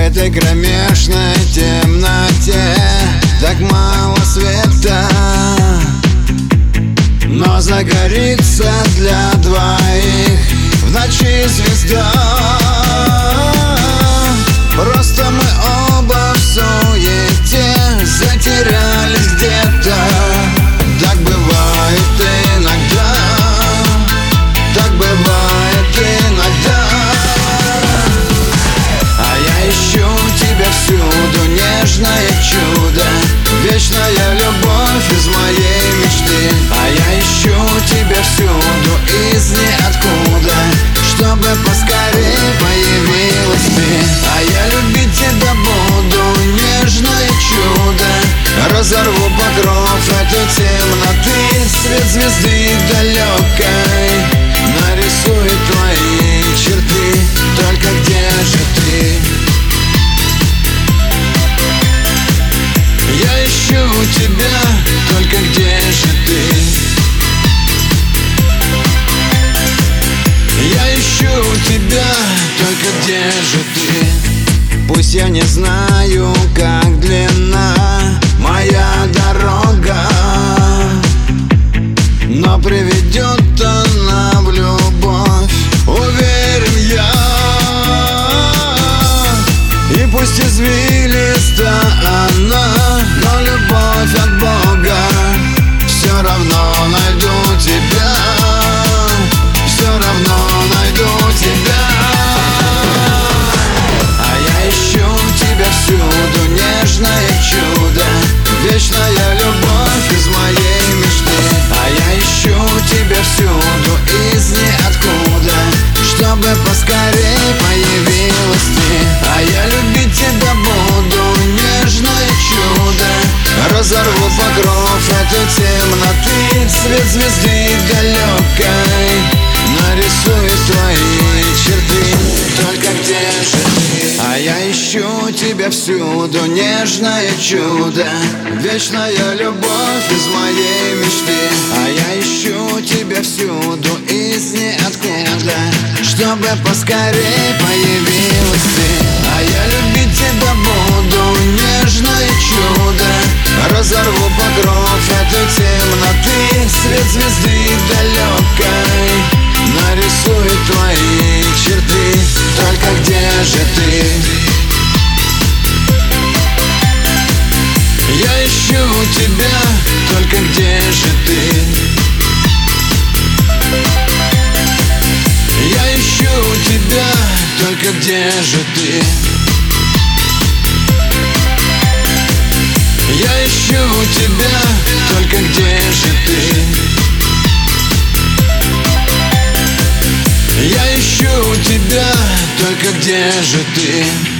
этой кромешной темноте так мало света, но загорится для двоих в ночи звезда. Просто мы оба в суете затерялись где-то. Так бывает иногда, так бывает иногда. А я ищу тебя всюду, нежное чудо, вечная любовь из моей мечты. А я ищу тебя всюду, из ниоткуда, чтобы поскорее появилась ты. А я любить тебя буду, нежное чудо, разорву покров этой темноты. Свет звезды далекой нарисует твои черты. Только где же ты? Я ищу тебя, только где же ты? Я ищу тебя, только где же ты? Пусть я не знаю, как длинна моя дорога, но приведет она в любовь, уверен я. И пусть извилиста она, но любовь от Бога. Все равно найду тебя, все равно найду тебя. А я ищу тебя всюду, нежное чудо, вечная любовь из моей мечты. А я ищу тебя всюду, из ниоткуда, чтобы поскорее появилась ты. А я любить тебя буду, нежное чудо, разорву покров этой темноты. Свет звезды далекой нарисует твои черты. Только где же ты? А я ищу тебя всюду, нежное чудо, вечная любовь из моей мечты. А я ищу тебя всюду, из ниоткуда, чтобы поскорее появилась ты. А я любить тебя буду, нежное чудо, разорву покров этой темноты. Свет звезды далекой нарисует твои черты. Только где же ты? Я ищу тебя, только где же ты? Я ищу тебя, только где же ты? Я ищу тебя, только где же ты? Я ищу тебя, только где же ты?